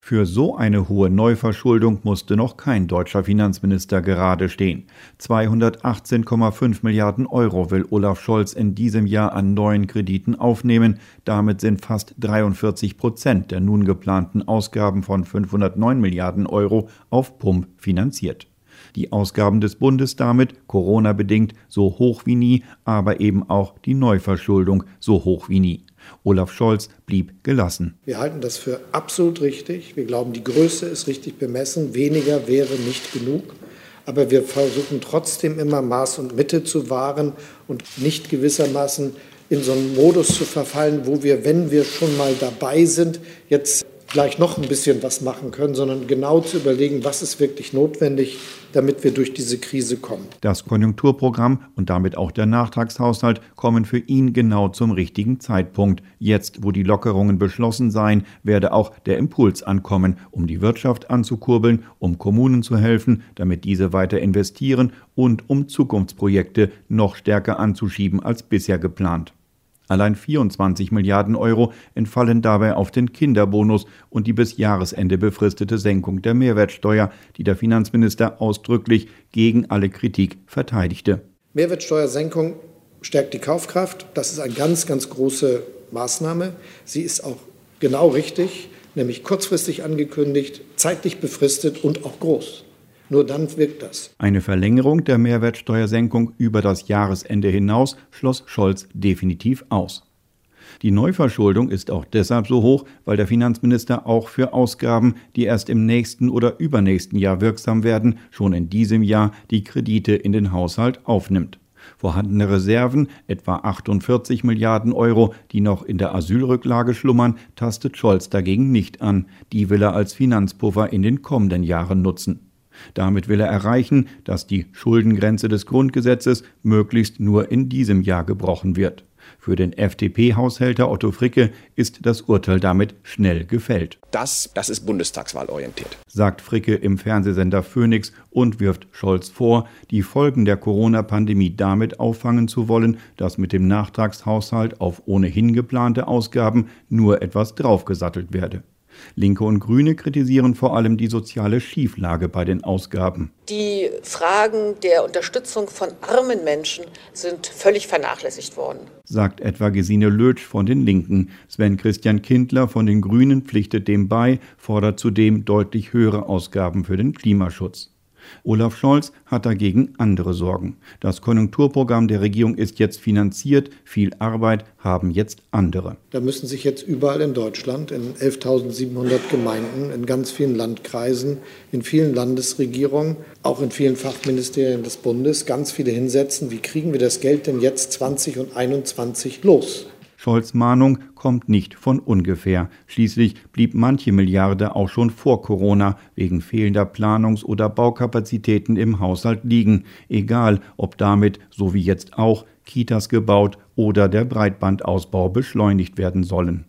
Für so eine hohe Neuverschuldung musste noch kein deutscher Finanzminister gerade stehen. 218,5 Milliarden Euro will Olaf Scholz in diesem Jahr an neuen Krediten aufnehmen. Damit sind fast 43% der nun geplanten Ausgaben von 509 Milliarden Euro auf Pump finanziert. Die Ausgaben des Bundes damit, Corona-bedingt, so hoch wie nie, aber eben auch die Neuverschuldung so hoch wie nie. Olaf Scholz blieb gelassen. Wir halten das für absolut richtig. Wir glauben, die Größe ist richtig bemessen. Weniger wäre nicht genug. Aber wir versuchen trotzdem immer Maß und Mitte zu wahren und nicht gewissermaßen in so einen Modus zu verfallen, wo wir, wenn wir schon mal dabei sind, jetzt gleich noch ein bisschen was machen können, sondern genau zu überlegen, was ist wirklich notwendig, damit wir durch diese Krise kommen. Das Konjunkturprogramm und damit auch der Nachtragshaushalt kommen für ihn genau zum richtigen Zeitpunkt. Jetzt, wo die Lockerungen beschlossen seien, werde auch der Impuls ankommen, um die Wirtschaft anzukurbeln, um Kommunen zu helfen, damit diese weiter investieren und um Zukunftsprojekte noch stärker anzuschieben als bisher geplant. Allein 24 Milliarden Euro entfallen dabei auf den Kinderbonus und die bis Jahresende befristete Senkung der Mehrwertsteuer, die der Finanzminister ausdrücklich gegen alle Kritik verteidigte. Mehrwertsteuersenkung stärkt die Kaufkraft. Das ist eine ganz, ganz große Maßnahme. Sie ist auch genau richtig, nämlich kurzfristig angekündigt, zeitlich befristet und auch groß. Nur dann wirkt das. Eine Verlängerung der Mehrwertsteuersenkung über das Jahresende hinaus schloss Scholz definitiv aus. Die Neuverschuldung ist auch deshalb so hoch, weil der Finanzminister auch für Ausgaben, die erst im nächsten oder übernächsten Jahr wirksam werden, schon in diesem Jahr die Kredite in den Haushalt aufnimmt. Vorhandene Reserven, etwa 48 Milliarden Euro, die noch in der Asylrücklage schlummern, tastet Scholz dagegen nicht an. Die will er als Finanzpuffer in den kommenden Jahren nutzen. Damit will er erreichen, dass die Schuldengrenze des Grundgesetzes möglichst nur in diesem Jahr gebrochen wird. Für den FDP-Haushälter Otto Fricke ist das Urteil damit schnell gefällt. Das ist bundestagswahlorientiert, sagt Fricke im Fernsehsender Phoenix und wirft Scholz vor, die Folgen der Corona-Pandemie damit auffangen zu wollen, dass mit dem Nachtragshaushalt auf ohnehin geplante Ausgaben nur etwas draufgesattelt werde. Linke und Grüne kritisieren vor allem die soziale Schieflage bei den Ausgaben. Die Fragen der Unterstützung von armen Menschen sind völlig vernachlässigt worden, sagt etwa Gesine Lötsch von den Linken. Sven Christian Kindler von den Grünen pflichtet dem bei, fordert zudem deutlich höhere Ausgaben für den Klimaschutz. Olaf Scholz hat dagegen andere Sorgen. Das Konjunkturprogramm der Regierung ist jetzt finanziert, viel Arbeit haben jetzt andere. Da müssen sich jetzt überall in Deutschland, in 11.700 Gemeinden, in ganz vielen Landkreisen, in vielen Landesregierungen, auch in vielen Fachministerien des Bundes, ganz viele hinsetzen. Wie kriegen wir das Geld denn jetzt 20 und 21 los? Scholz' Mahnung kommt nicht von ungefähr. Schließlich blieb manche Milliarde auch schon vor Corona wegen fehlender Planungs- oder Baukapazitäten im Haushalt liegen. Egal, ob damit, so wie jetzt auch, Kitas gebaut oder der Breitbandausbau beschleunigt werden sollen.